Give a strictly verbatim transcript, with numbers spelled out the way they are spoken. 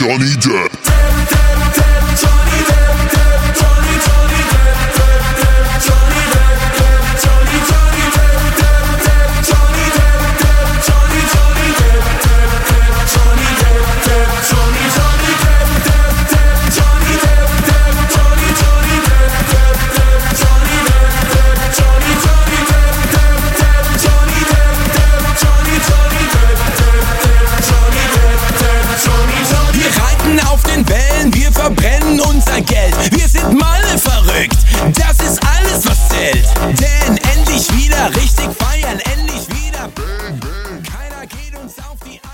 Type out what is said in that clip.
Johnny Depp. Wir verbrennen unser Geld, wir sind Malle verrückt, das ist alles, was zählt. Denn endlich wieder richtig feiern, endlich wieder. Keiner geht uns auf die